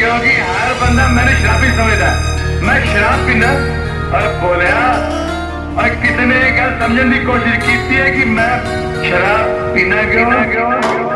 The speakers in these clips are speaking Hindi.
क्योंकि हर बंदा मैंने शराबी समझता है। मैं शराब पीना और बोलिया और किसी ने एक गल समझने की कोशिश की है कि मैं शराब पीना क्यों।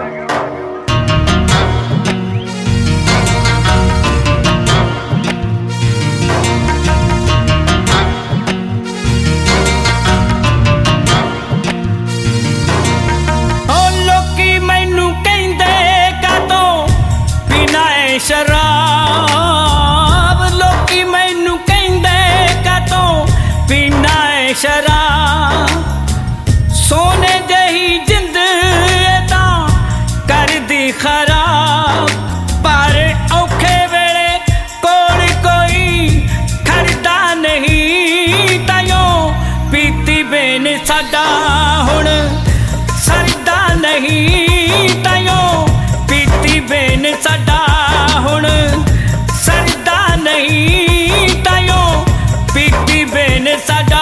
शराब लोकी मैनू कहंदे कातों पीना है शराब, सोने जही जिंद तां कर दी खराब, पर औखे वेले कोल कोई खड़दा नहीं, तायों पीती बेन साडा हुण सरदा नहीं, तायों पीती बेन साडा हुण सरदा नहीं, तायों पीती बेन साडा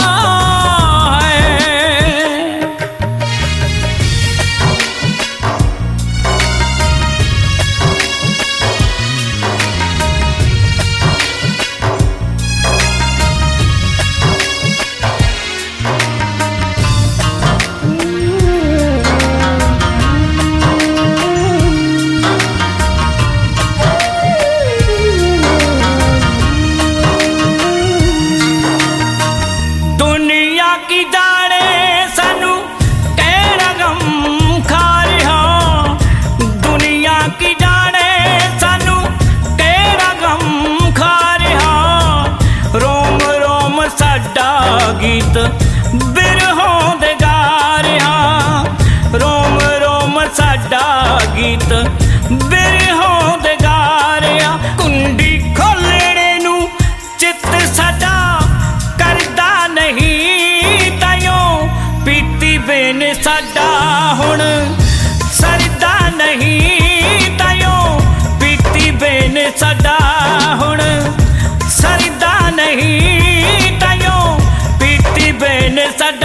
गीत बिरहों दे गा रहा, रोम रोम साडा गीत बिरहों दे गा रहा, कुंडी खोलने नू चित साडा करदा नहीं, तायों पीती बेन साडा हुण सरदा नहीं, तायों पीती बेन साडा हुण सरदा नहीं, तायों बेन साडा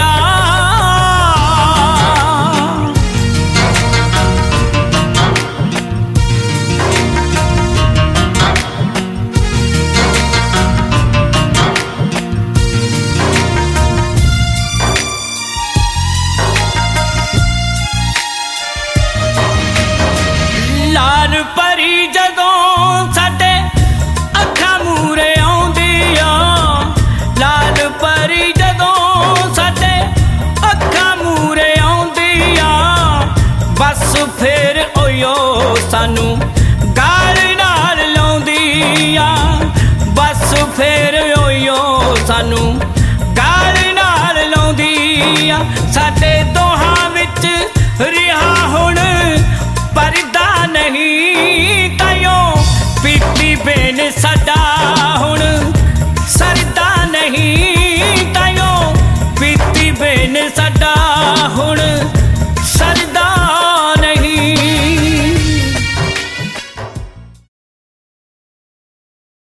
लाल परी जदों साडे अखां मूरे आउंदी आ, लाल परी फिर ओयो सानू गाल नाल लाउंदी आ, बस फिर ओयो सानू गाल नाल लाउंदी आ, साडे दोहां विच रिहा हुण